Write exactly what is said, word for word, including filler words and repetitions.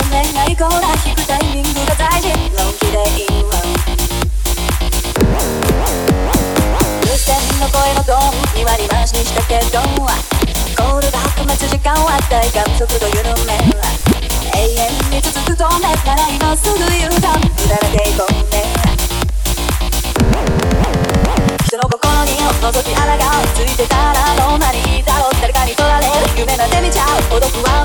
恋愛コーナー引くタイミングが大事。のんきでいいわ。風船の声のトーンに割り回しにしたけど、コールが吐く待つ時間は体感速度緩め。永遠に続く透明なら今すぐ言うと無駄な抵抗ね。人の心に覗き穴がついてたらもう何だろう。誰かに取られる夢なんて見ちゃう。孤独は